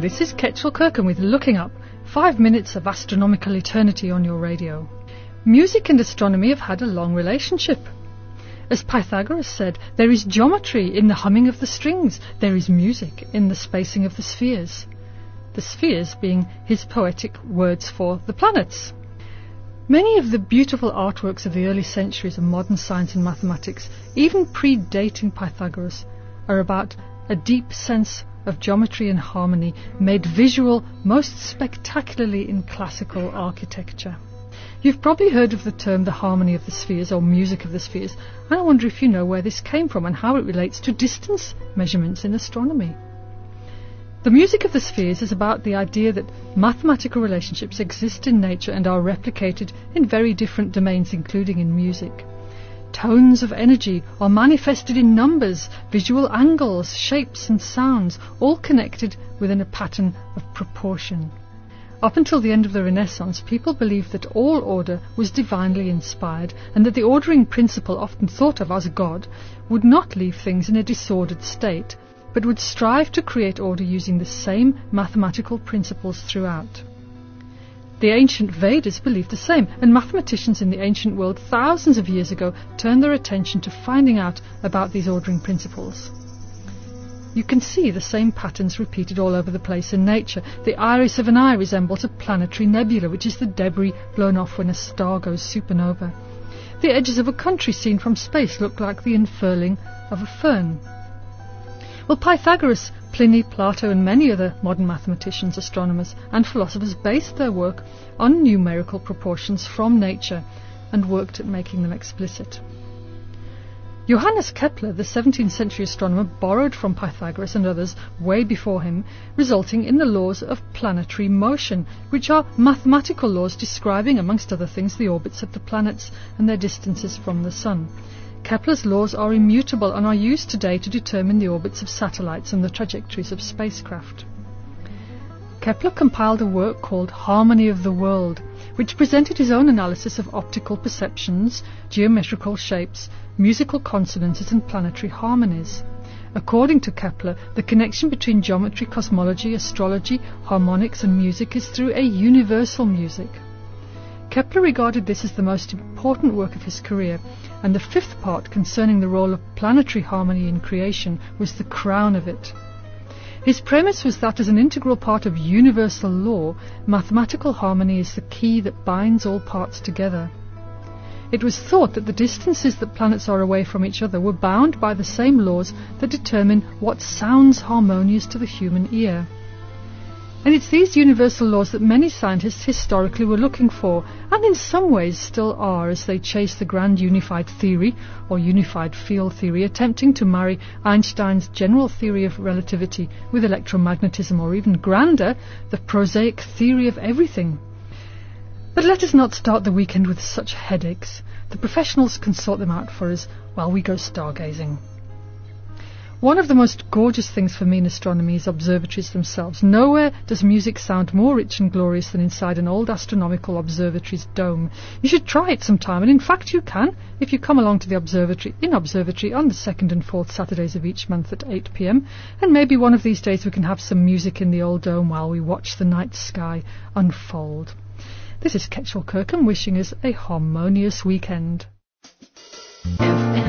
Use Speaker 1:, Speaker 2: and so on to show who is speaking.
Speaker 1: This is Ketchel Kirkham with Looking Up, 5 minutes of astronomical eternity on your radio. Music and astronomy have had a long relationship. As Pythagoras said, there is geometry in the humming of the strings, there is music in the spacing of the spheres. The spheres being his poetic words for the planets. Many of the beautiful artworks of the early centuries of modern science and mathematics, even predating Pythagoras, are about a deep sense of geometry and harmony made visual most spectacularly in classical architecture. You've probably heard of the term the harmony of the spheres or music of the spheres, and I wonder if you know where this came from and how it relates to distance measurements in astronomy. The music of the spheres is about the idea that mathematical relationships exist in nature and are replicated in very different domains, including in music. Tones of energy are manifested in numbers, visual angles, shapes and sounds, all connected within a pattern of proportion. Up until the end of the Renaissance, people believed that all order was divinely inspired and that the ordering principle, often thought of as God, would not leave things in a disordered state, but would strive to create order using the same mathematical principles throughout. The ancient Vedas believed the same, and mathematicians in the ancient world thousands of years ago turned their attention to finding out about these ordering principles. You can see the same patterns repeated all over the place in nature. The iris of an eye resembles a planetary nebula, which is the debris blown off when a star goes supernova. The edges of a country seen from space look like the unfurling of a fern. Well, Pythagoras, Pliny, Plato and many other modern mathematicians, astronomers and philosophers based their work on numerical proportions from nature and worked at making them explicit. Johannes Kepler, the 17th century astronomer, borrowed from Pythagoras and others way before him, resulting in the laws of planetary motion, which are mathematical laws describing, amongst other things, the orbits of the planets and their distances from the Sun. Kepler's laws are immutable and are used today to determine the orbits of satellites and the trajectories of spacecraft. Kepler compiled a work called Harmony of the World, which presented his own analysis of optical perceptions, geometrical shapes, musical consonances and planetary harmonies. According to Kepler, the connection between geometry, cosmology, astrology, harmonics and music is through a universal music. Kepler regarded this as the most important work of his career, and the fifth part concerning the role of planetary harmony in creation was the crown of it. His premise was that as an integral part of universal law, mathematical harmony is the key that binds all parts together. It was thought that the distances that planets are away from each other were bound by the same laws that determine what sounds harmonious to the human ear. And it's these universal laws that many scientists historically were looking for, and in some ways still are, as they chase the grand unified theory, or unified field theory, attempting to marry Einstein's general theory of relativity with electromagnetism, or even grander, the prosaic theory of everything. But let us not start the weekend with such headaches. The professionals can sort them out for us while we go stargazing. One of the most gorgeous things for me in astronomy is observatories themselves. Nowhere does music sound more rich and glorious than inside an old astronomical observatory's dome. You should try it sometime, and in fact you can if you come along to the observatory on the 2nd and 4th Saturdays of each month at 8 p.m, and maybe one of these days we can have some music in the old dome while we watch the night sky unfold. This is Ketchel Kirkham wishing us a harmonious weekend. FM.